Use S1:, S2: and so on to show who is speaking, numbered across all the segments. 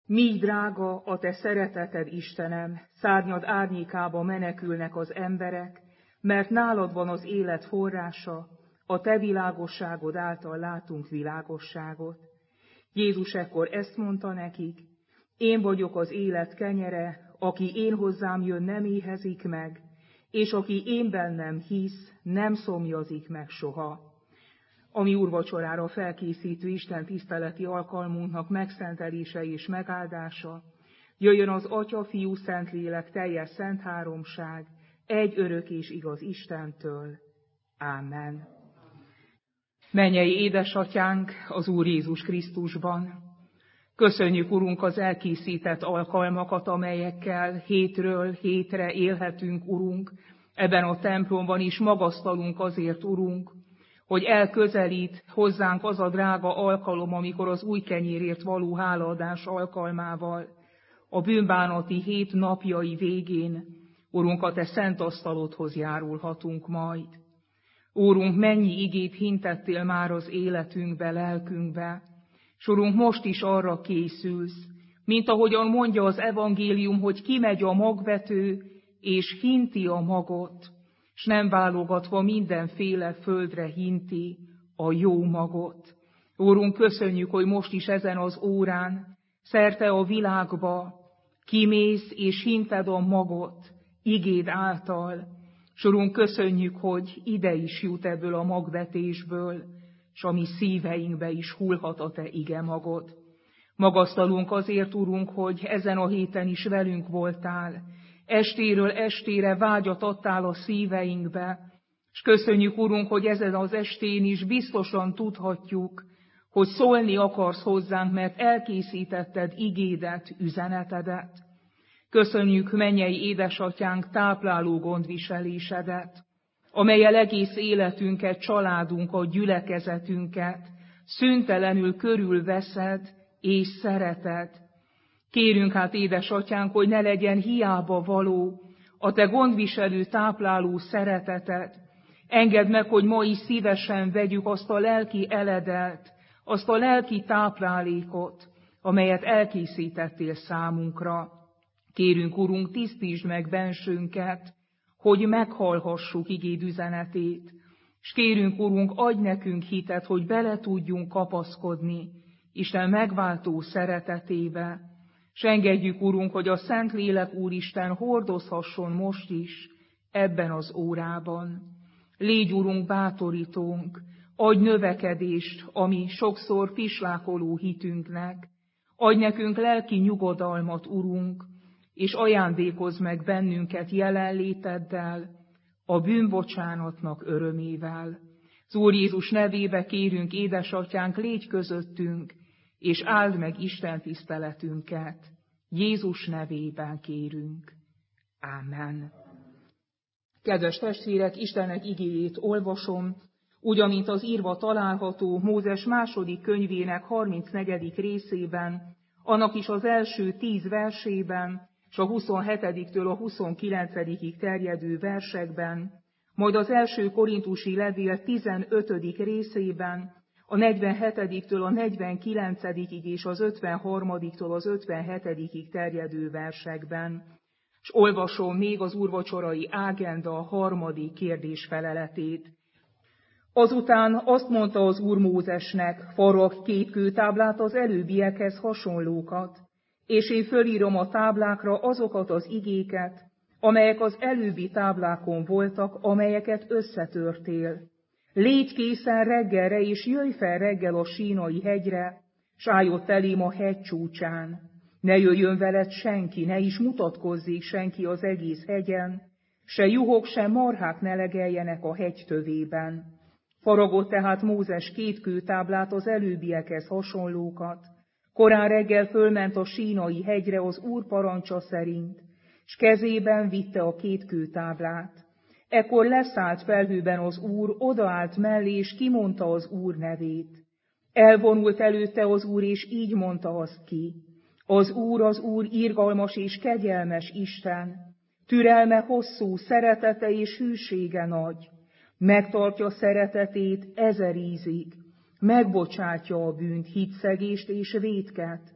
S1: Míg drága a te szereteted, Istenem, szárnyad árnyékába menekülnek az emberek, mert nálad van az élet forrása, a te világosságod által látunk világosságot. Jézus ekkor ezt mondta nekik: én vagyok az élet kenyere, aki én hozzám jön, nem éhezik meg, és aki én bennem hisz, nem szomjazik meg soha. A mi úrvacsorára felkészítő Isten tiszteleti alkalmunknak megszentelése és megáldása jöjjön az Atya, Fiú, Szentlélek teljes szent háromság, egy örök és igaz Istentől. Ámen. Mennyei édesatyánk az Úr Jézus Krisztusban, köszönjük, Urunk, az elkészített alkalmakat, amelyekkel hétről hétre élhetünk, Urunk, ebben a templomban is magasztalunk azért, Urunk, hogy elközelít hozzánk az a drága alkalom, amikor az új kenyérért való hálaadás alkalmával, a bűnbánati hét napjai végén, Urunk, a te szent asztalodhoz járulhatunk majd. Úrunk, mennyi igét hintettél már az életünkbe, lelkünkbe, s Urunk, most is arra készülsz, mint ahogyan mondja az evangélium, hogy kimegy a magvető, és hinti a magot, s nem válogatva mindenféle földre hinti a jó magot. Úrunk, köszönjük, hogy most is ezen az órán, szerte a világba kimész és hinted a magot igéd által. S Urunk, köszönjük, hogy ide is jut ebből a magvetésből, s a mi szíveinkbe is hullhat a te ige magod. Magasztalunk azért, Urunk, hogy ezen a héten is velünk voltál, estéről estére vágyat adtál a szíveinkbe, és köszönjük, Urunk, hogy ezen az estén is biztosan tudhatjuk, hogy szólni akarsz hozzánk, mert elkészítetted igédet, üzenetedet. Köszönjük, mennyei édesatyánk, tápláló gondviselésedet, amellyel egész életünket, családunkat, gyülekezetünket szüntelenül körülveszed és szereted. Kérünk hát, édesatyánk, hogy ne legyen hiába való a te gondviselő, tápláló szereteted. Engedd meg, hogy ma is szívesen vegyük azt a lelki eledelt, azt a lelki táplálékot, amelyet elkészítettél számunkra. Kérünk, Urunk, tisztítsd meg bensőnket, hogy meghallhassuk igéd üzenetét, és kérünk, Urunk, adj nekünk hitet, hogy bele tudjunk kapaszkodni Isten megváltó szeretetébe, s engedjük, Urunk, hogy a Szentlélek Úristen hordozhasson most is ebben az órában. Légy, Urunk, bátorítónk, adj növekedést, ami sokszor pislákoló hitünknek, adj nekünk lelki nyugodalmat, Urunk, és ajándékozz meg bennünket jelenléteddel, a bűnbocsánatnak örömével. Az Úr Jézus nevébe kérünk, édesatyánk, légy közöttünk, és áld meg Isten tiszteletünket. Jézus nevében kérünk. Ámen. Kedves testvérek, Istennek igéjét olvasom, úgy, amint az írva található Mózes második könyvének 34. részében, annak is az első 10 versében, és a 27-től a 29. terjedő versekben, majd az első korintusi levél 15. részében, a 47-től a 49. és az 53-től az 57. terjedő versekben. És olvasom még az úrvacsorai ágenda harmadik kérdésfeleletét. Azután azt mondta az Úr Mózesnek: faragj 2 kőtáblát az előbbiekhez hasonlókat, és én fölírom a táblákra azokat az igéket, amelyek az előbbi táblákon voltak, amelyeket összetörtél. Légy készen reggelre, és jöjj fel reggel a Sínai hegyre, s állj ott elém a hegy csúcsán. Ne jöjjön veled senki, ne is mutatkozzék senki az egész hegyen, se juhok, se marhák ne legeljenek a hegy tövében. Faragott tehát Mózes 2 kőtáblát az előbbiekhez hasonlókat. Korán reggel fölment a Sínai hegyre az Úr parancsa szerint, s kezében vitte a 2 kőtáblát. Ekkor leszállt felhőben az Úr, odaállt mellé, és kimondta az Úr nevét. Elvonult előtte az Úr, és így mondta azt ki: az Úr, irgalmas és kegyelmes Isten, türelme hosszú, szeretete és hűsége nagy, megtartja szeretetét 1000 ízig, megbocsátja a bűnt, hitszegést és vétket,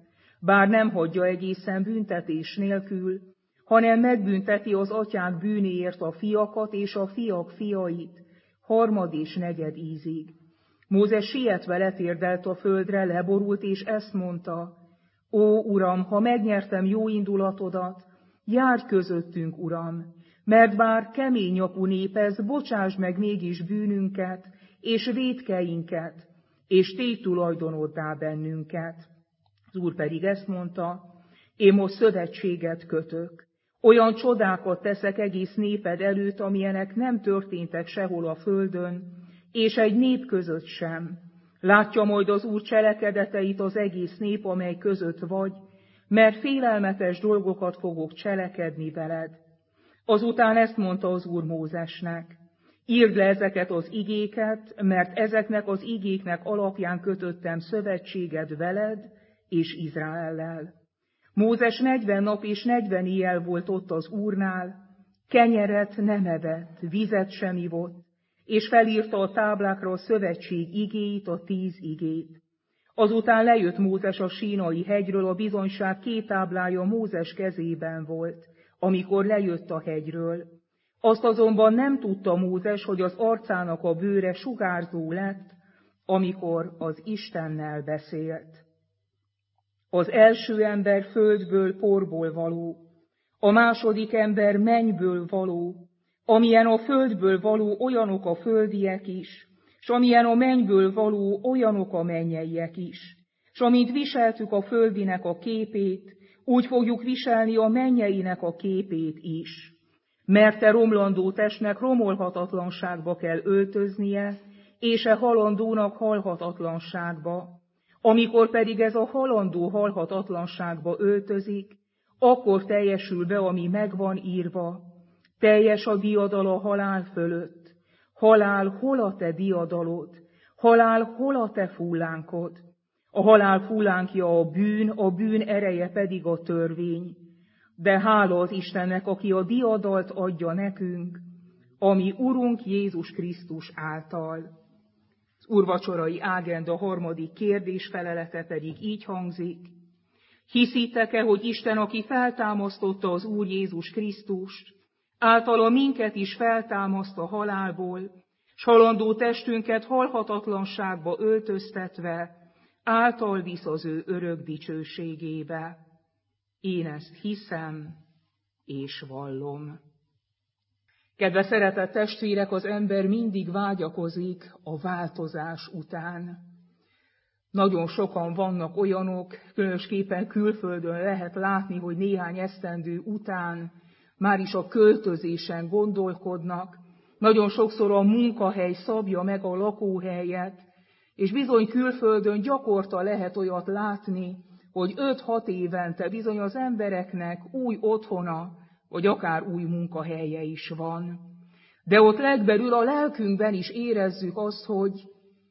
S1: bár nem hagyja egészen büntetés nélkül, hanem megbünteti az atyák bűnéért a fiakat és a fiak fiait, harmad és negyed ízig. Mózes sietve letérdelt a földre, leborult, és ezt mondta: Ó, Uram, ha megnyertem jó indulatodat, járj közöttünk, Uram, mert bár kemény nyakú nép ez, bocsásd meg mégis bűnünket, és vétkeinket, és tégy tulajdonoddá bennünket. Az Úr pedig ezt mondta: Én most szövetséget kötök, olyan csodákat teszek egész néped előtt, amilyenek nem történtek sehol a földön, és egy nép között sem. Látja majd az Úr cselekedeteit az egész nép, amely között vagy, mert félelmetes dolgokat fogok cselekedni veled. Azután ezt mondta az Úr Mózesnek: Írd le ezeket az igéket, mert ezeknek az igéknek alapján kötöttem szövetséget veled és Izraellel. Mózes 40 nap és 40 éjjel volt ott az Úrnál, kenyeret nem evett, vizet sem ivott, és felírta a táblákra a szövetség igéit, a 10 igét. Azután lejött Mózes a Sínai hegyről, a bizonyság 2 táblája Mózes kezében volt, amikor lejött a hegyről. Azt azonban nem tudta Mózes, hogy az arcának a bőre sugárzó lett, amikor az Istennel beszélt. Az első ember földből, porból való, a második ember mennyből való, amilyen a földből való, olyanok a földiek is, s amilyen a mennyből való, olyanok a mennyeiek is. S amint viseltük a földinek a képét, úgy fogjuk viselni a mennyeinek a képét is. Mert te romlandó testnek romolhatatlanságba kell öltöznie, és e halandónak halhatatlanságba. Amikor pedig ez a halandó halhatatlanságba öltözik, akkor teljesül be, ami megvan írva: teljes a diadal a halál fölött. Halál, hol a te diadalod? Halál, hol a te fullánkod? A halál fullánkja a bűn ereje pedig a törvény. De hála az Istennek, aki a diadalt adja nekünk, ami Urunk Jézus Krisztus által. Az úrvacsorai ágenda 3. kérdésfelelete pedig így hangzik: hiszitek-e, hogy Isten, aki feltámasztotta az Úr Jézus Krisztust, általa minket is feltámaszt a halálból, s halandó testünket halhatatlanságba öltöztetve, által visz az ő örök dicsőségébe? Én ezt hiszem és vallom. Kedves szeretett testvérek, az ember mindig vágyakozik a változás után. Nagyon sokan vannak olyanok, különösképpen külföldön lehet látni, hogy néhány esztendő után már is a költözésen gondolkodnak. Nagyon sokszor a munkahely szabja meg a lakóhelyet, és bizony külföldön gyakorta lehet olyat látni, hogy 5-6 évente bizony az embereknek új otthona, vagy akár új munkahelye is van. De ott legbelül a lelkünkben is érezzük azt, hogy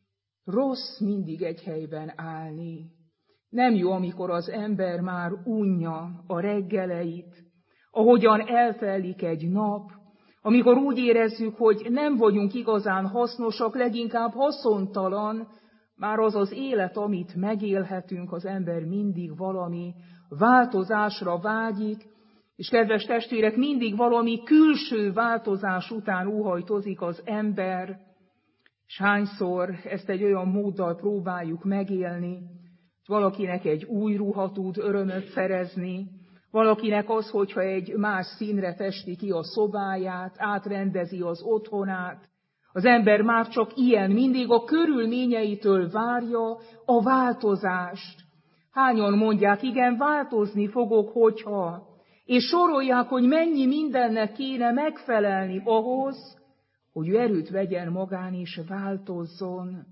S1: rossz mindig egy helyben állni. Nem jó, amikor az ember már unja a reggeleit, ahogyan eltelik egy nap, amikor úgy érezzük, hogy nem vagyunk igazán hasznosak, leginkább haszontalan, már az az élet, amit megélhetünk, az ember mindig valami változásra vágyik, és kedves testvérek, mindig valami külső változás után óhajtozik az ember, és hányszor ezt egy olyan móddal próbáljuk megélni, hogy valakinek egy új ruha tud örömöt szerezni, valakinek az, hogyha egy más színre festi ki a szobáját, átrendezi az otthonát, az ember már csak ilyen, mindig a körülményeitől várja a változást. Hányan mondják, igen, változni fogok, hogyha, és sorolják, hogy mennyi mindennek kéne megfelelni ahhoz, hogy ő erőt vegyen magán és változzon.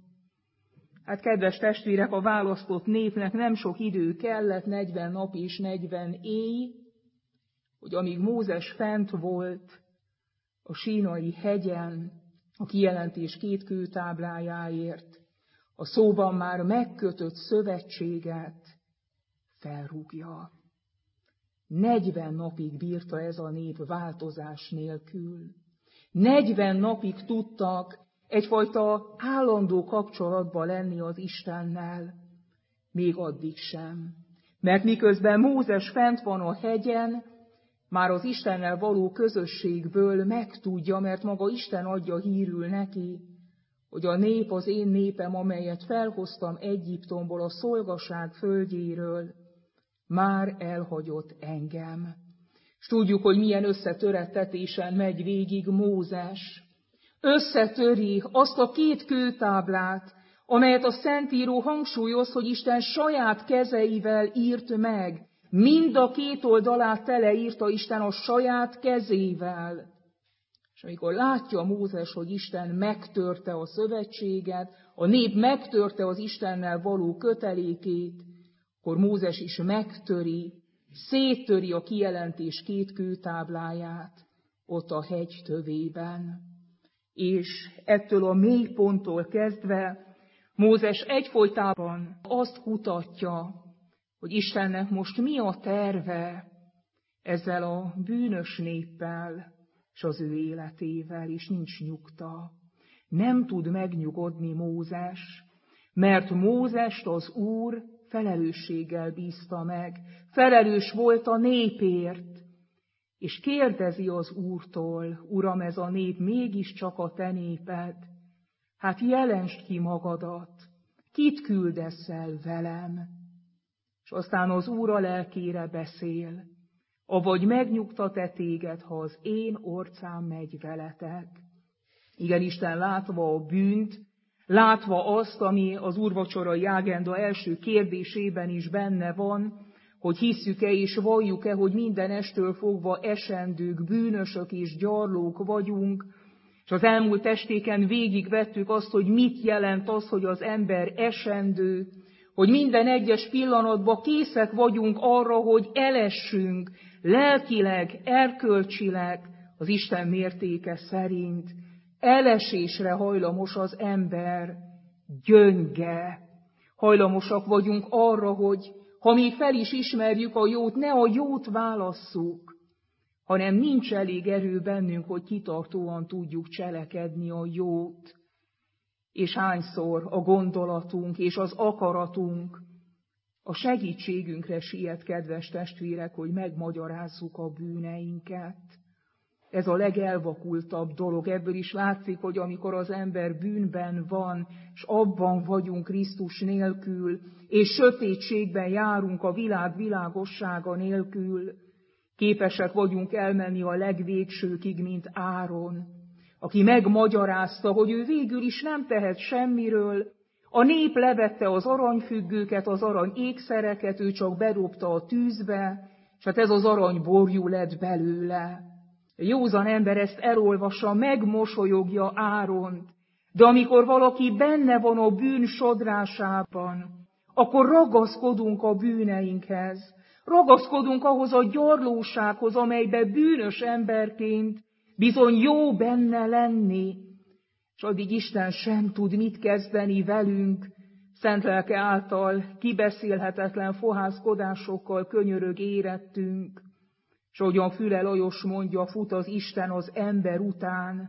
S1: Hát kedves testvérek, a választott népnek nem sok idő kellett, 40 nap és 40 éj, hogy amíg Mózes fent volt a Sínai hegyen, a kijelentés 2 kőtáblájáért, a szóban már megkötött szövetséget felrúgja. 40 napig bírta ez a nép változás nélkül. 40 napig tudtak egyfajta állandó kapcsolatban lenni az Istennel. Még addig sem. Mert miközben Mózes fent van a hegyen, már az Istennel való közösségből megtudja, mert maga Isten adja hírül neki, hogy a nép az én népem, amelyet felhoztam Egyiptomból, a szolgaság földjéről, már elhagyott engem. És tudjuk, hogy milyen összetörettetésen megy végig Mózes. Összetöri azt a 2 kőtáblát, amelyet a Szentíró hangsúlyoz, hogy Isten saját kezeivel írt meg. Mind a 2 oldalát teleírta Isten a saját kezével. És amikor látja Mózes, hogy Isten megtörte a szövetséget, a nép megtörte az Istennel való kötelékét, akkor Mózes is megtöri, széttöri a kijelentés 2 kőtábláját ott a hegy tövében. És ettől a mély ponttól kezdve Mózes egyfolytában azt kutatja, hogy Istennek most mi a terve ezzel a bűnös néppel és az ő életével, és nincs nyugta. Nem tud megnyugodni Mózes, mert Mózest az Úr felelősséggel bízta meg, felelős volt a népért, és kérdezi az Úrtól, Uram, ez a nép mégiscsak a te néped, hát jelensd ki magadat, kit küldesz el velem? És aztán az Úr a lelkére beszél, avagy megnyugtat-e téged, ha az én orcám megy veletek? Igen, Isten látva a bűnt, látva azt, ami az úrvacsorai ágenda első kérdésében is benne van, hogy hisszük-e és valljuk-e, hogy minden estől fogva esendők, bűnösök és gyarlók vagyunk, és az elmúlt estéken végigvettük azt, hogy mit jelent az, hogy az ember esendő, hogy minden egyes pillanatban készek vagyunk arra, hogy elessünk lelkileg, erkölcsileg az Isten mértéke szerint. Elesésre hajlamos az ember, gyönge. Hajlamosak vagyunk arra, hogy ha még fel is ismerjük a jót, ne a jót válasszuk, hanem nincs elég erő bennünk, hogy kitartóan tudjuk cselekedni a jót. És hányszor a gondolatunk és az akaratunk a segítségünkre siet, kedves testvérek, hogy megmagyarázzuk a bűneinket. Ez a legelvakultabb dolog. Ebből is látszik, hogy amikor az ember bűnben van, és abban vagyunk Krisztus nélkül, és sötétségben járunk a világ világossága nélkül, képesek vagyunk elmenni a legvégsőkig, mint Áron, aki megmagyarázta, hogy ő végül is nem tehet semmiről. A nép levette az aranyfüggőket, az arany ékszereket, ő csak bedobta a tűzbe, és hát ez az arany borjú lett belőle. A józan ember ezt elolvassa, megmosolyogja Áront, de amikor valaki benne van a bűn sodrásában, akkor ragaszkodunk a bűneinkhez, ragaszkodunk ahhoz a gyarlósághoz, amelybe bűnös emberként bizony jó benne lenni, és addig Isten sem tud mit kezdeni velünk, szent lelke által kibeszélhetetlen fohászkodásokkal könyörög érettünk, és ahogyan Füle Lajos mondja, fut az Isten az ember után,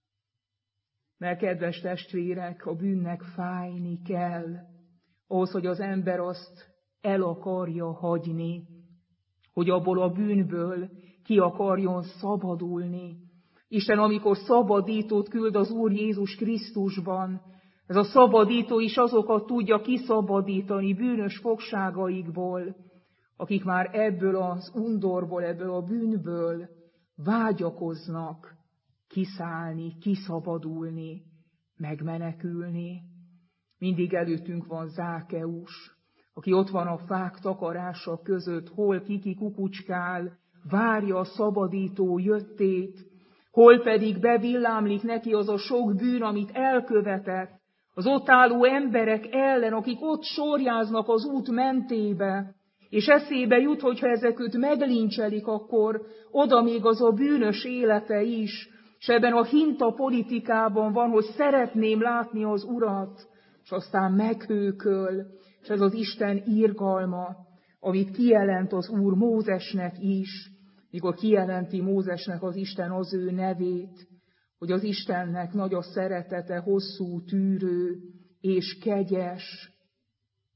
S1: mert kedves testvérek, a bűnnek fájni kell, ahhoz, hogy az ember azt el akarja hagyni, hogy abból a bűnből ki akarjon szabadulni. Isten, amikor szabadítót küld az Úr Jézus Krisztusban, ez a szabadító is azokat tudja kiszabadítani bűnös fogságaikból, akik már ebből az undorból, ebből a bűnből vágyakoznak kiszállni, kiszabadulni, megmenekülni. Mindig előttünk van Zákeus, aki ott van a fák takarása között, hol kiki kukucskál, várja a szabadító jöttét, hol pedig bevillámlik neki az a sok bűn, amit elkövetett, az ott álló emberek ellen, akik ott sorjáznak az út mentébe, és eszébe jut, hogyha ezek őt meglincselik, akkor oda még az a bűnös élete is, és ebben a hinta politikában van, hogy szeretném látni az Urat, és aztán meghőköl, és ez az Isten irgalma, amit kijelent az Úr Mózesnek is, mikor kijelenti Mózesnek az Isten az ő nevét, hogy az Istennek nagy a szeretete, hosszú, tűrő és kegyes.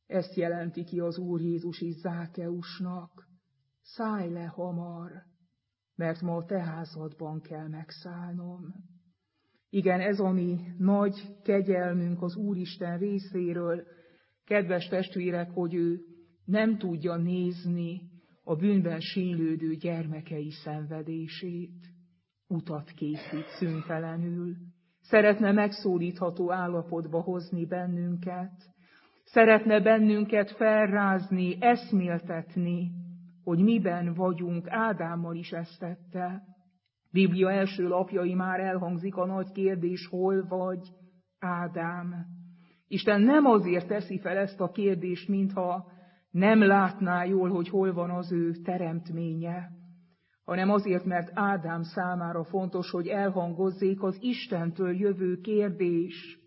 S1: Ezt jelenti ki az Úr Jézus is Zákkeusnak. Szállj le hamar, mert ma a te házadban kell megszállnom. Igen, ez a mi nagy kegyelmünk az Úristen részéről, kedves testvérek, hogy ő nem tudja nézni a bűnben sínylődő gyermekei szenvedését. Utat készít szüntelenül. Szeretne megszólítható állapotba hozni bennünket. Szeretne bennünket felrázni, eszméltetni, hogy miben vagyunk. Ádámmal is ezt tette. Biblia első lapjai már elhangzik a nagy kérdés, hol vagy, Ádám? Isten nem azért teszi fel ezt a kérdést, mintha nem látná jól, hogy hol van az ő teremtménye, hanem azért, mert Ádám számára fontos, hogy elhangozzék az Istentől jövő kérdés.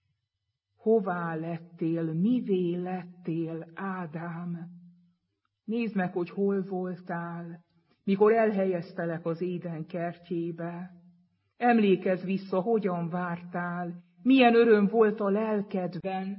S1: Hová lettél, mivé lettél, Ádám? Nézd meg, hogy hol voltál, mikor elhelyeztelek az Éden kertjébe. Emlékezz vissza, hogyan vártál, milyen öröm volt a lelkedben.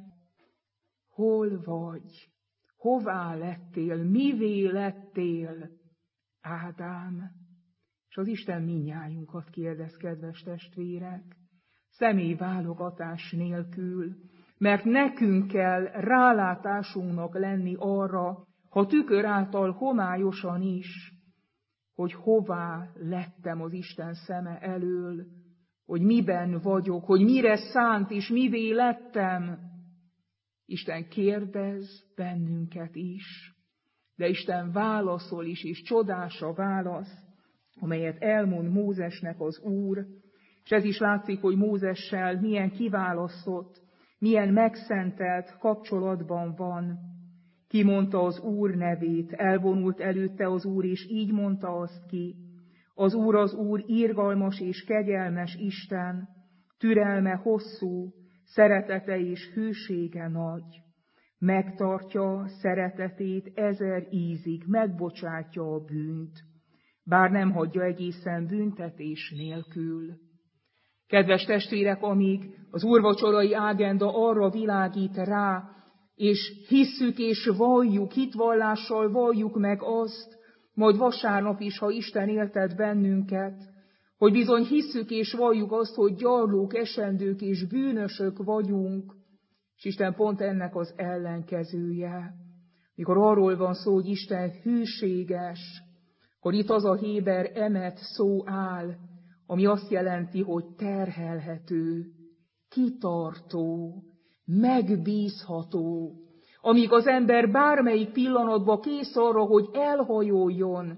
S1: Hol vagy? Hová lettél? Mivé lettél, Ádám? És az Isten mindnyájunkat kérdez, kedves testvérek, személyválogatás nélkül, mert nekünk kell rálátásunknak lenni arra, ha tükör által homályosan is, hogy hová lettem az Isten szeme elől, hogy miben vagyok, hogy mire szánt és mivé lettem. Isten kérdez bennünket is, de Isten válaszol is, és csodás a válasz, amelyet elmond Mózesnek az Úr, és ez is látszik, hogy Mózessel milyen kiválasztott, milyen megszentelt kapcsolatban van. Kimondta az Úr nevét, elvonult előtte az Úr, és így mondta azt ki. Az Úr, irgalmas és kegyelmes Isten, türelme hosszú, szeretete és hűsége nagy. Megtartja szeretetét 1000 ízig, megbocsátja a bűnt, bár nem hagyja egészen büntetés nélkül. Kedves testvérek, amíg az úrvacsorai ágenda arra világít rá, és hisszük és valljuk, hitvallással valljuk meg azt, majd vasárnap is, ha Isten éltet bennünket, hogy bizony hisszük és valljuk azt, hogy gyarlók, esendők és bűnösök vagyunk, és Isten pont ennek az ellenkezője. Mikor arról van szó, hogy Isten hűséges, akkor itt az a héber emet szó áll, ami azt jelenti, hogy terhelhető, kitartó, megbízható, amíg az ember bármelyik pillanatban kész arra, hogy elhajoljon,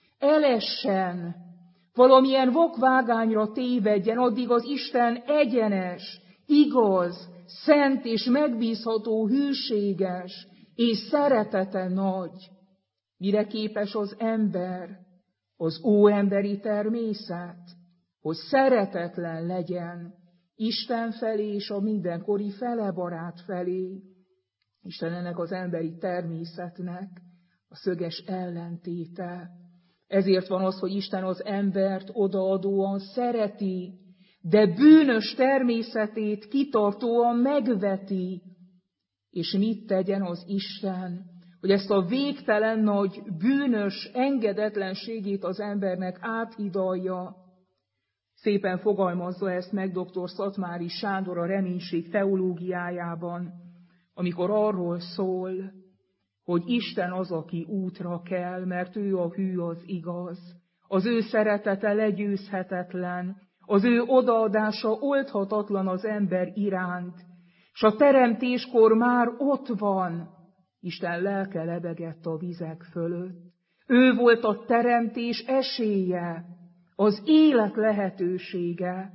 S1: elessen, valamilyen vakvágányra tévedjen, addig az Isten egyenes, igaz, szent és megbízható, hűséges, és szeretete nagy. Mire képes az ember, az óemberi természet, hogy szeretetlen legyen Isten felé és a mindenkori felebarát felé. Isten ennek az emberi természetnek a szöges ellentéte. Ezért van az, hogy Isten az embert odaadóan szereti, de bűnös természetét kitartóan megveti. És mit tegyen az Isten, hogy ezt a végtelen nagy bűnös engedetlenségét az embernek áthidalja? Szépen fogalmazza ezt meg dr. Szatmári Sándor a reménység teológiájában, amikor arról szól, hogy Isten az, aki útra kell, mert ő a hű, az igaz. Az ő szeretete legyőzhetetlen, az ő odaadása oldhatatlan az ember iránt, és a teremtéskor már ott van. Isten lelke lebegett a vizek fölött. Ő volt a teremtés esélye, az élet lehetősége.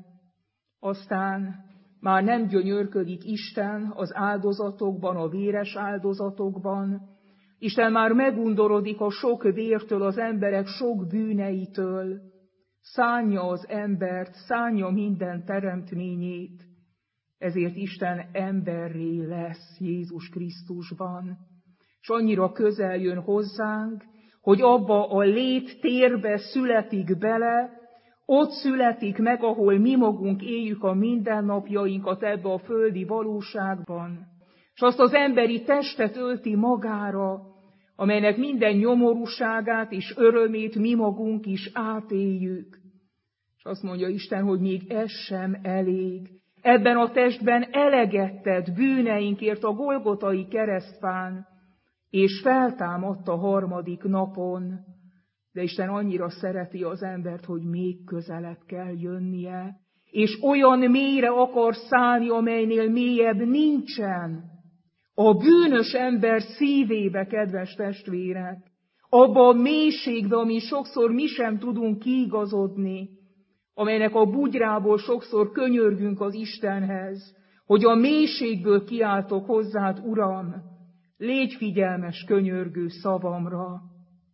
S1: Aztán már nem gyönyörködik Isten az áldozatokban, a véres áldozatokban. Isten már megundorodik a sok vértől, az emberek sok bűneitől. Szánja az embert, szánja minden teremtményét. Ezért Isten emberré lesz Jézus Krisztusban. És annyira közel jön hozzánk, hogy abba a léttérbe születik bele, ott születik meg, ahol mi magunk éljük a mindennapjainkat ebbe a földi valóságban. és azt az emberi testet ölti magára, amelynek minden nyomorúságát és örömét mi magunk is átéljük. És azt mondja Isten, hogy még ez sem elég. Ebben a testben eleget tett bűneinkért a Golgotai keresztfán, és feltámadt a harmadik napon. De Isten annyira szereti az embert, hogy még közelebb kell jönnie, és olyan mélyre akar szállni, amelynél mélyebb nincsen. A bűnös ember szívébe, kedves testvérek, abba a mélységbe, ami sokszor mi sem tudunk kiigazodni, amelynek a bugyrából sokszor könyörgünk az Istenhez, hogy a mélységből kiáltok hozzád, Uram, légy figyelmes könyörgő szavamra.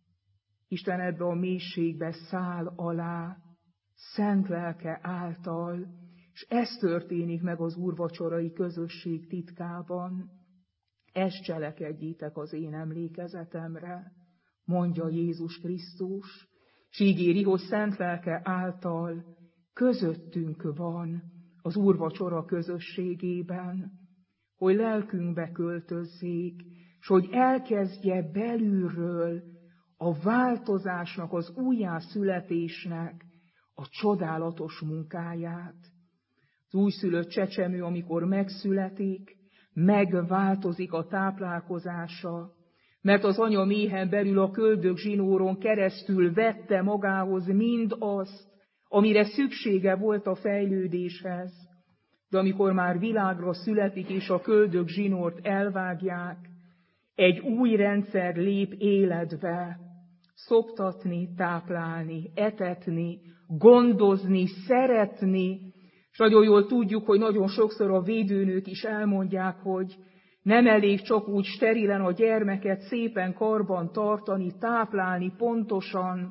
S1: Isten ebbe a mélységbe száll alá, szent lelke által, és ez történik meg az úrvacsorai közösség titkában. Ezt cselekedjétek az én emlékezetemre, mondja Jézus Krisztus, s ígéri, hogy szent lelke által közöttünk van az úrvacsora közösségében, hogy lelkünkbe költözzék, és hogy elkezdje belülről a változásnak, az újjászületésnek a csodálatos munkáját. Az újszülött csecsemő, amikor megszületik, megváltozik a táplálkozása, mert az anya méhen belül a köldökzsinóron keresztül vette magához mind azt, amire szüksége volt a fejlődéshez. De amikor már világra születik és a köldökzsinort elvágják, egy új rendszer lép életbe, szoptatni, táplálni, etetni, gondozni, szeretni. És nagyon jól tudjuk, hogy nagyon sokszor a védőnők is elmondják, hogy nem elég csak úgy sterilen a gyermeket szépen karban tartani, táplálni pontosan.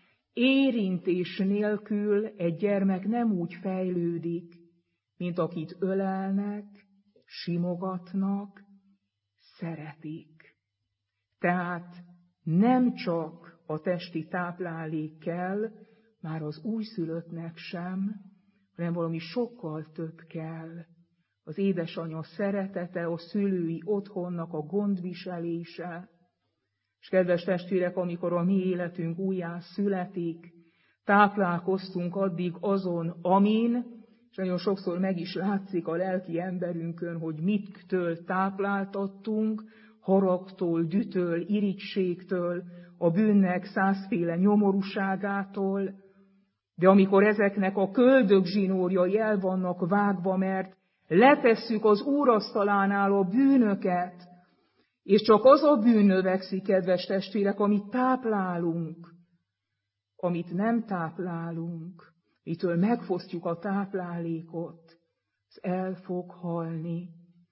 S1: Érintés nélkül egy gyermek nem úgy fejlődik, mint akit ölelnek, simogatnak, szeretik. Tehát nem csak a testi táplálék kell, már az újszülöttnek sem, hanem valami sokkal több kell. Az édesanya szeretete, a szülői otthonnak a gondviselése. És kedves testvérek, amikor a mi életünk újjá születik, táplálkoztunk addig azon, amin, és nagyon sokszor meg is látszik a lelki emberünkön, hogy mittől tápláltattunk, haragtól, dühtől, irigységtől, a bűnnek százféle nyomorúságától, de amikor ezeknek a köldökzsinórjai el vannak vágva, mert letesszük az úrasztalánál a bűnöket, és csak az a bűn növekszik, kedves testvérek, amit táplálunk, amit nem táplálunk, mitől megfosztjuk a táplálékot, az el fog halni.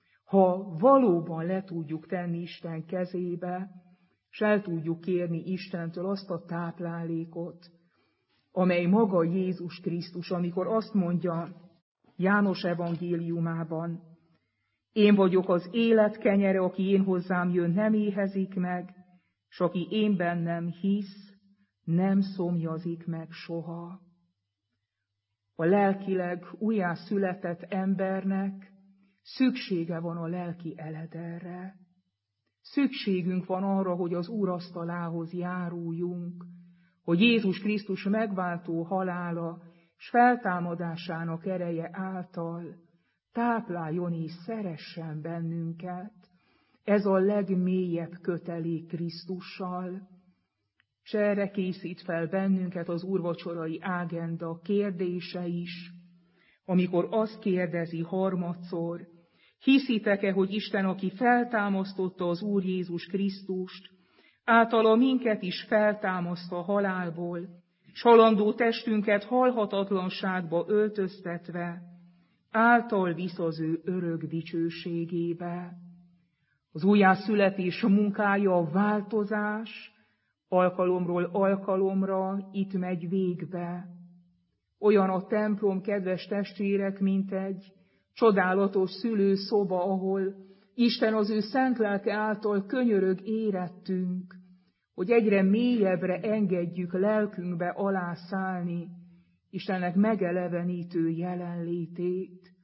S1: Ha valóban le tudjuk tenni Isten kezébe, és el tudjuk kérni Istentől azt a táplálékot, amely maga Jézus Krisztus, amikor azt mondja János evangéliumában, én vagyok az élet kenyere, aki én hozzám jön, nem éhezik meg, s aki én bennem hisz, nem szomjazik meg soha. A lelkileg újjászületett embernek szüksége van a lelki elederre. Szükségünk van arra, hogy az úrasztalához járuljunk, hogy Jézus Krisztus megváltó halála és feltámadásának ereje által tápláljon és szeressen bennünket. Ez a legmélyebb kötelék Krisztussal, és erre készít fel bennünket az úrvacsorai ágenda kérdése is, amikor azt kérdezi harmadszor, hiszitek-e, hogy Isten, aki feltámasztotta az Úr Jézus Krisztust, általa minket is feltámaszt a halálból, s halandó testünket halhatatlanságba öltöztetve, által visz az ő örök dicsőségébe. Az újjászületés munkája a változás, alkalomról alkalomra itt megy végbe. Olyan a templom, kedves testvérek, mint egy csodálatos szülőszoba, ahol Isten az ő szent lelke által könyörög érettünk, hogy egyre mélyebbre engedjük lelkünkbe alászállni Istennek megelevenítő jelenlétét.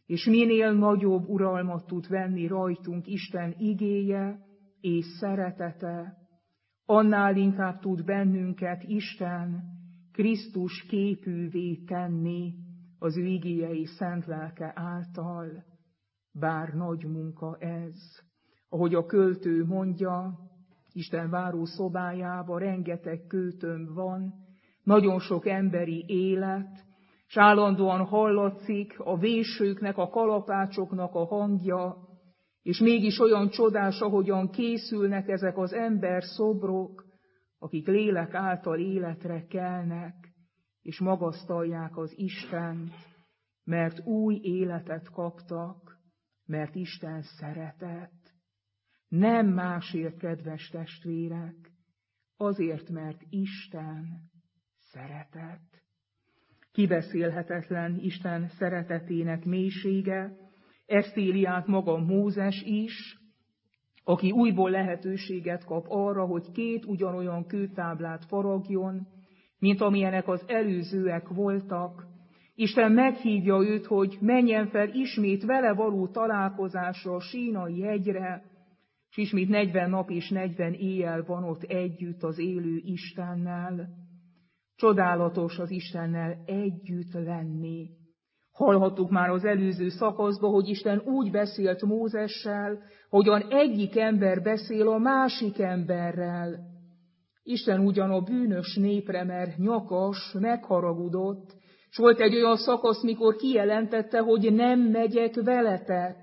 S1: és minél nagyobb uralmat tud venni rajtunk Isten igéje és szeretete, annál inkább tud bennünket Isten Krisztus képűvé tenni az ő igéje és szent lelke által. Bár nagy munka ez. Ahogy a költő mondja, Isten váró szobájában rengeteg kőtömb van, nagyon sok emberi élet, és állandóan hallatszik a vésőknek, a kalapácsoknak a hangja, és mégis olyan csodás, ahogyan készülnek ezek az ember szobrok, akik lélek által életre kelnek, és magasztalják az Istent, mert új életet kaptak, mert Isten szeretett. Nem másért, kedves testvérek, azért, mert Isten szeretett. Kibeszélhetetlen Isten szeretetének mélysége, ezt éli át maga Mózes is, aki újból lehetőséget kap arra, hogy 2 ugyanolyan kőtáblát faragjon, mint amilyenek az előzőek voltak. Isten meghívja őt, hogy menjen fel ismét vele való találkozásra a Sínai hegyre, és ismét 40 nap és 40 éjjel van ott együtt az élő Istennel. Csodálatos az Istennel együtt lenni. Hallhattuk már az előző szakaszban, hogy Isten úgy beszélt Mózessel, hogyan egyik ember beszél a másik emberrel. Isten ugyan a bűnös népre, mert nyakas, megharagudott, és volt egy olyan szakasz, mikor kijelentette, hogy nem megyek veletek.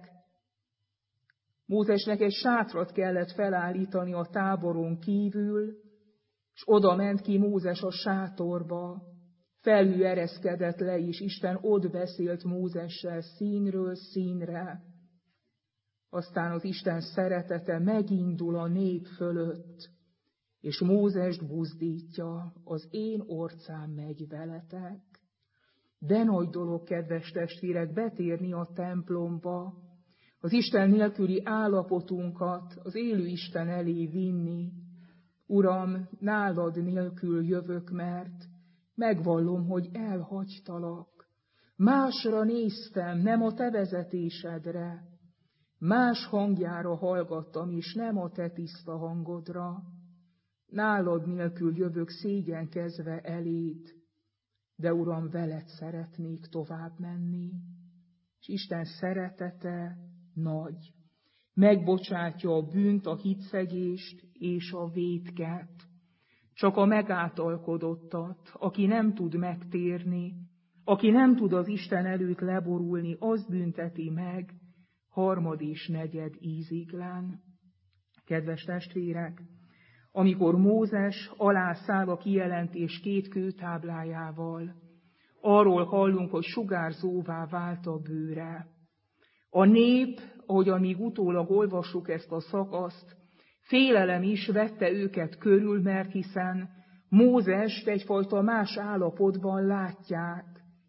S1: Mózesnek egy sátrat kellett felállítani a táboron kívül, és oda ment ki Mózes a sátorba. Felhő ereszkedett le, és Isten ott beszélt Mózessel színről színre. Aztán az Isten szeretete megindul a nép fölött, és Mózest buzdítja, az én orcám megy veletek. De nagy dolog, kedves testvérek, betérni a templomba, az Isten nélküli állapotunkat az élő Isten elé vinni. Uram, nálad nélkül jövök, mert megvallom, hogy elhagytalak. Másra néztem, nem a te vezetésedre. Más hangjára hallgattam, és nem a te tiszta hangodra. Nálad nélkül jövök szégyenkezve eléd, de Uram, veled szeretnék tovább menni. És Isten szeretete nagy. Megbocsátja a bűnt, a hitszegést és a vétket. Csak a megáltalkodottat, aki nem tud megtérni, aki nem tud az Isten előtt leborulni, az bünteti meg 3. és 4. íziglen. Kedves testvérek, amikor Mózes alászáll a kijelentés 2 kőtáblájával, arról hallunk, hogy sugárzóvá vált a bőre. A nép, ahogyan még utólag olvassuk ezt a szakaszt, félelem is vette őket körül, mert hiszen Mózest egyfajta más állapotban látják.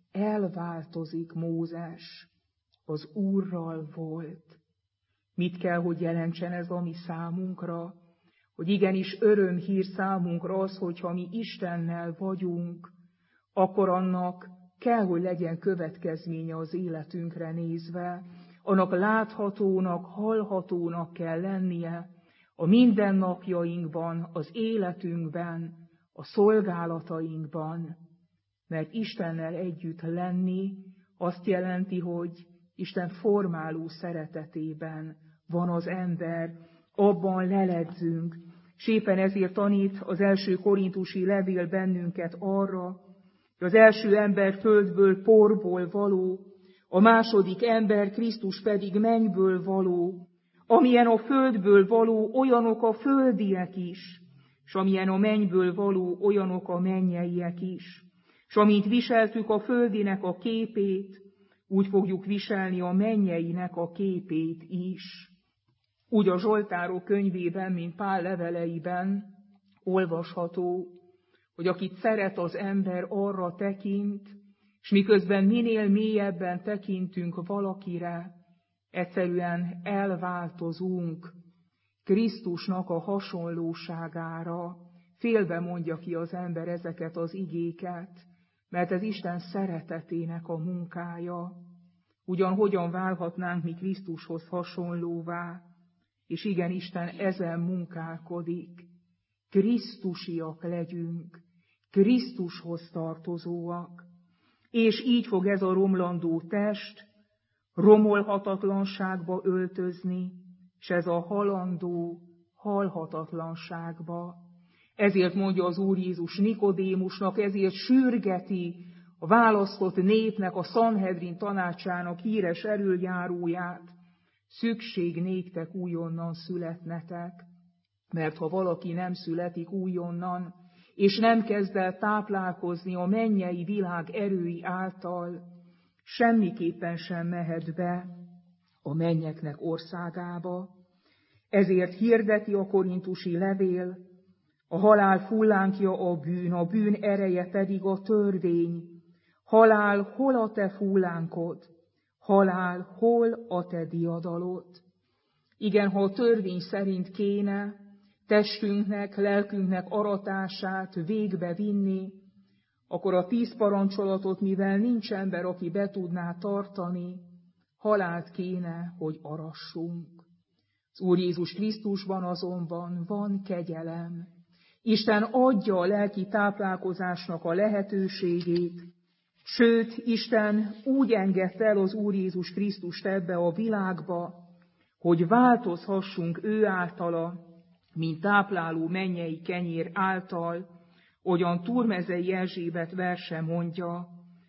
S1: Elváltozik Mózes, az Úrral volt. Mit kell, hogy jelentsen ez a mi számunkra? Hogy igenis örömhír számunkra az, hogyha mi Istennel vagyunk, akkor annak kell, hogy legyen következménye az életünkre nézve, annak láthatónak, hallhatónak kell lennie a mindennapjainkban, az életünkben, a szolgálatainkban, mert Istennel együtt lenni azt jelenti, hogy Isten formáló szeretetében van az ember, abban leledzünk, és éppen ezért tanít az első korintusi levél bennünket arra, hogy az első ember földből, porból való, a második ember Krisztus pedig mennyből való, amilyen a földből való, olyanok a földiek is, és amilyen a mennyből való, olyanok a mennyeiek is. És amint viseltük a földinek a képét, úgy fogjuk viselni a mennyeinek a képét is. Úgy a Zsoltárok könyvében, mint Pál leveleiben olvasható, hogy akit szeret az ember, arra tekint, és miközben minél mélyebben tekintünk valakire, egyszerűen elváltozunk Krisztusnak a hasonlóságára. Félbe mondja ki az ember ezeket az igéket, mert ez Isten szeretetének a munkája. Ugyan hogyan válhatnánk mi Krisztushoz hasonlóvá, és igen, Isten ezen munkálkodik. Krisztusiak legyünk, Krisztushoz tartozóak, és így fog ez a romlandó test romolhatatlanságba öltözni, s ez a halandó halhatatlanságba. Ezért mondja az Úr Jézus Nikodémusnak, ezért sürgeti a választott népnek, a Sanhedrin tanácsának híres elöljáróját: szükség néktek újonnan születnetek, mert ha valaki nem születik újonnan, és nem kezd el táplálkozni a mennyei világ erői által, semmiképpen sem mehet be a mennyeknek országába. Ezért hirdeti a korintusi levél: a halál fullánkja a bűn ereje pedig a törvény. Halál, hol a te fullánkod? Halál, hol a te diadalod? Igen, ha a törvény szerint kéne testünknek, lelkünknek aratását végbe vinni, akkor a 10 parancsolatot, mivel nincs ember, aki be tudná tartani, halált kéne, hogy arassunk. Az Úr Jézus Krisztusban azonban van kegyelem. Isten adja a lelki táplálkozásnak a lehetőségét, sőt, Isten úgy engedte el az Úr Jézus Krisztust ebbe a világba, hogy változhassunk ő általa, mint tápláló mennyei kenyér által, hogyan Turmezei Erzsébet verse mondja: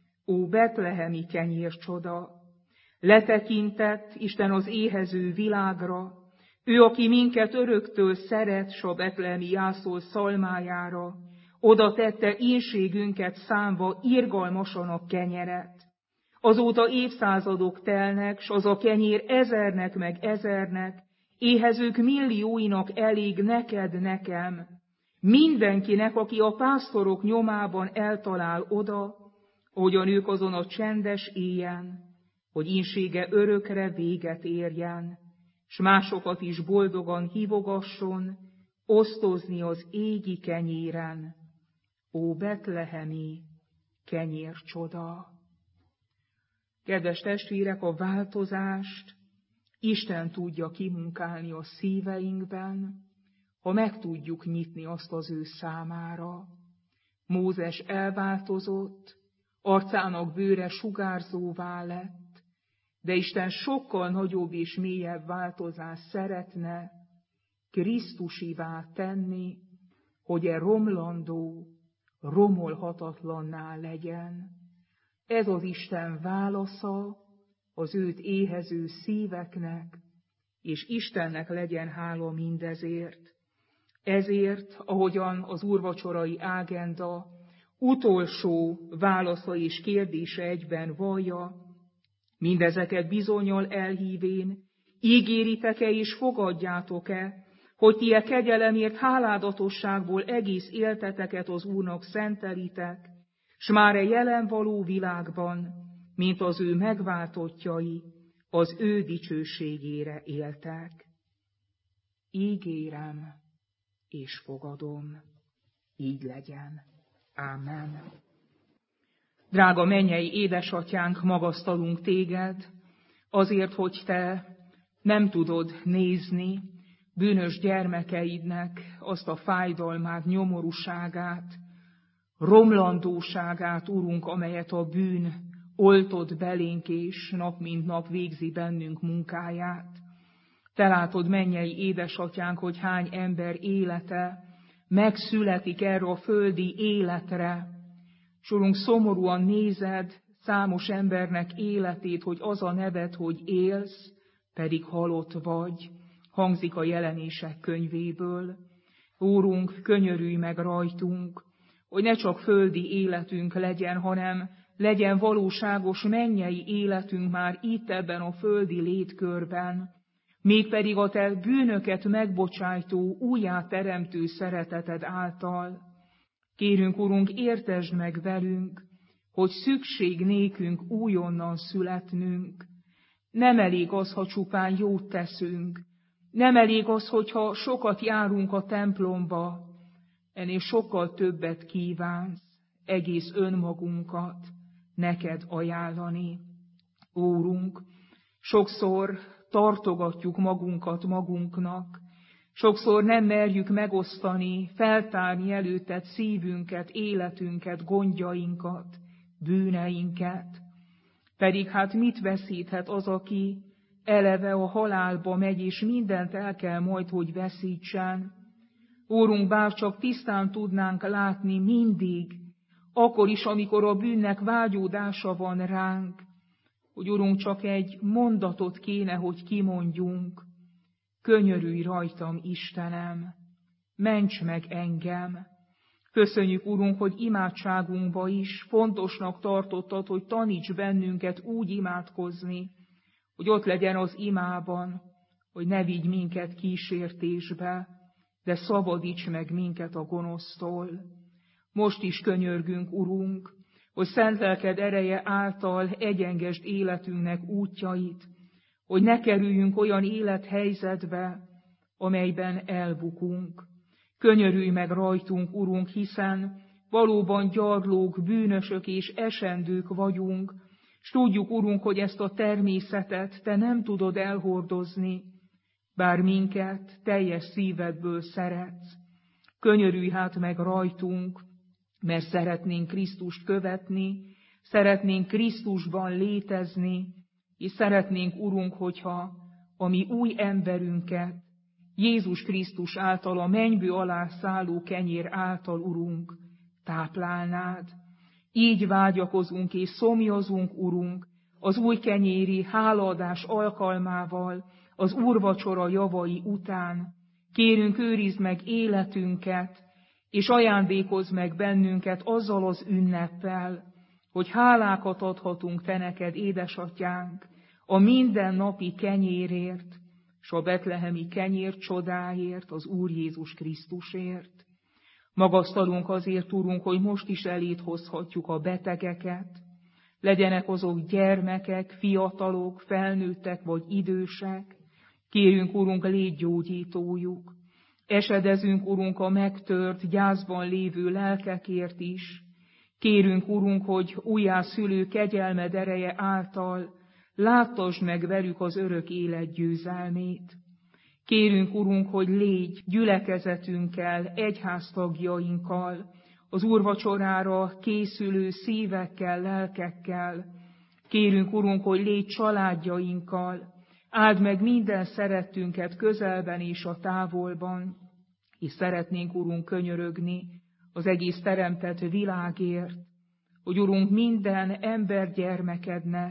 S1: ó betlehemi kenyércsoda, letekintett Isten az éhező világra, ő, aki minket öröktől szeret, s a betlehemi jászol szalmájára oda tette énségünket számva irgalmasan a kenyeret. Azóta évszázadok telnek, s az a kenyér ezernek meg ezernek, éhezők millióinak elég neked, nekem, mindenkinek, aki a pásztorok nyomában eltalál oda, ahogyan ők azon a csendes éjjel, hogy ínsége örökre véget érjen, s másokat is boldogan hívogasson, osztozni az égi kenyéren. Ó betlehemi kenyércsoda! Kedves testvérek, a változást Isten tudja kimunkálni a szíveinkben, ha meg tudjuk nyitni azt az ő számára. Mózes elváltozott, arcának bőre sugárzóvá lett, de Isten sokkal nagyobb és mélyebb változást szeretne Krisztusivá tenni, hogy romlandó, romolhatatlanná legyen. Ez az Isten válasza az őt éhező szíveknek, és Istennek legyen hála mindezért. Ezért, ahogyan az úrvacsorai ágenda utolsó válasza és kérdése egyben vallja, mindezeket bizonnyal elhívén, ígéritek-e és fogadjátok-e, hogy ti kegyelemért háládatosságból egész élteteket az Úrnak szentelitek, s már jelen való világban, mint az ő megváltottjai, az ő dicsőségére éltek. Ígérem és fogadom, így legyen. Ámen. Drága mennyei édesatyánk, magasztalunk téged, azért, hogy te nem tudod nézni bűnös gyermekeidnek azt a fájdalmát, nyomorúságát, romlandóságát, Urunk, amelyet a bűn oltott belénk, és nap mint nap végzi bennünk munkáját. Te látod, mennyei édesatyánk, hogy hány ember élete megszületik erre a földi életre, s Urunk, szomorúan nézed számos embernek életét, hogy az a neved, hogy élsz, pedig halott vagy, hangzik a Jelenések könyvéből. Úrunk, könyörülj meg rajtunk, hogy ne csak földi életünk legyen, hanem legyen valóságos mennyei életünk már itt ebben a földi létkörben, mégpedig a te bűnöket megbocsájtó, újjáteremtő szereteted által. Kérünk, Urunk, értesd meg velünk, hogy szükség nékünk újonnan születnünk. Nem elég az, ha csupán jót teszünk, nem elég az, hogyha sokat járunk a templomba, ennél sokkal többet kívánsz, egész önmagunkat neked ajánlani. Úrunk, sokszor tartogatjuk magunkat magunknak, sokszor nem merjük megosztani, feltárni előtted szívünket, életünket, gondjainkat, bűneinket. Pedig hát mit veszíthet az, aki eleve a halálba megy, és mindent el kell majd, hogy veszítsen? Úrunk, bárcsak tisztán tudnánk látni mindig, akkor is, amikor a bűnnek vágyódása van ránk, hogy Urunk, csak egy mondatot kéne, hogy kimondjunk. Könyörülj rajtam, Istenem, ments meg engem. Köszönjük, Urunk, hogy imádságunkba is fontosnak tartottad, hogy taníts bennünket úgy imádkozni, hogy ott legyen az imában, hogy ne vigy minket kísértésbe, de szabadíts meg minket a gonosztól. Most is könyörgünk, Urunk, hogy szent lelked ereje által egyengesd életünknek útjait, hogy ne kerüljünk olyan élethelyzetbe, amelyben elbukunk. Könyörülj meg rajtunk, Urunk, hiszen valóban gyarlók, bűnösök és esendők vagyunk, s tudjuk, Urunk, hogy ezt a természetet te nem tudod elhordozni, bár minket teljes szívedből szeretsz. Könyörülj hát meg rajtunk, mert szeretnénk Krisztust követni, szeretnénk Krisztusban létezni, és szeretnénk, Urunk, hogyha a mi új emberünket Jézus Krisztus által, a mennyből alá szálló kenyér által, Urunk, táplálnád. Így vágyakozunk és szomjazunk, Urunk, az új kenyéri hálaadás alkalmával, az úrvacsora javai után. Kérünk, őrizd meg életünket, és ajándékozz meg bennünket azzal az ünneppel, hogy hálákat adhatunk te neked, édesatyánk, a mindennapi kenyérért, s a betlehemi kenyér csodáért, az Úr Jézus Krisztusért. Magasztalunk azért, Urunk, hogy most is eléd hozhatjuk a betegeket, legyenek azok gyermekek, fiatalok, felnőttek vagy idősek. Kérünk, Urunk, légy gyógyítójuk. Esedezünk, Urunk, a megtört, gyászban lévő lelkekért is. Kérünk, Urunk, hogy újjászülő kegyelmed ereje által láttasd meg velük az örök élet győzelmét. Kérünk, Urunk, hogy légy gyülekezetünkkel, egyháztagjainkkal, az úrvacsorára készülő szívekkel, lelkekkel. Kérünk, Urunk, hogy légy családjainkkal, áld meg minden szerettünket közelben és a távolban, és szeretnénk, Urunk, könyörögni az egész teremtett világért, hogy, Urunk, minden embergyermekednek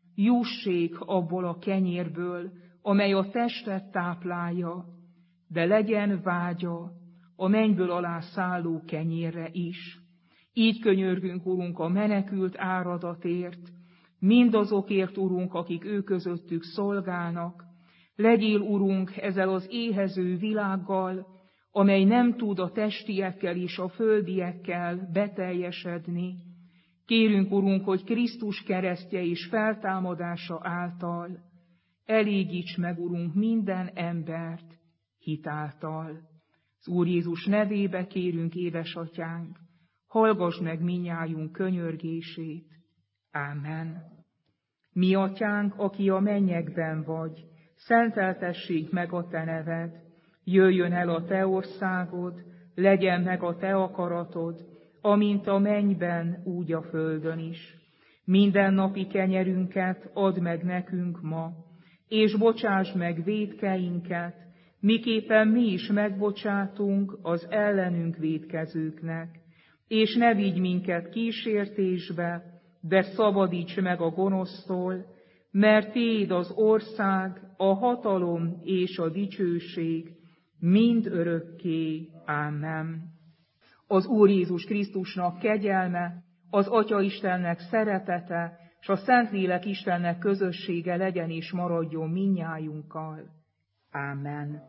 S1: jussék abból a kenyérből, amely a testet táplálja, de legyen vágya a mennyből alá szálló kenyérre is. Így könyörgünk, Urunk, a menekült áradatért, mindazokért, Urunk, akik ő közöttük szolgálnak. Legyél, Urunk, ezzel az éhező világgal, amely nem tud a testiekkel és a földiekkel beteljesedni. Kérünk, Urunk, hogy Krisztus keresztje és feltámadása által elégíts meg, Urunk, minden embert hitáltal. Az Úr Jézus nevébe kérünk, édesatyánk, hallgass meg minnyájunk könyörgését. Ámen. Mi atyánk, aki a mennyekben vagy, szenteltessék meg a te neved, jöjjön el a te országod, legyen meg a te akaratod, amint a mennyben, úgy a földön is. Mindennapi kenyerünket add meg nekünk ma, és bocsáss meg vétkeinket, miképpen mi is megbocsátunk az ellenünk vétkezőknek. És ne vigy minket kísértésbe, de szabadíts meg a gonosztól, mert tiéd az ország, a hatalom és a dicsőség mind örökké. Ámen. Az Úr Jézus Krisztusnak kegyelme, az Atya Istennek szeretete, s a Szentlélek Istennek közössége legyen és maradjon minnyájunkkal. Ámen.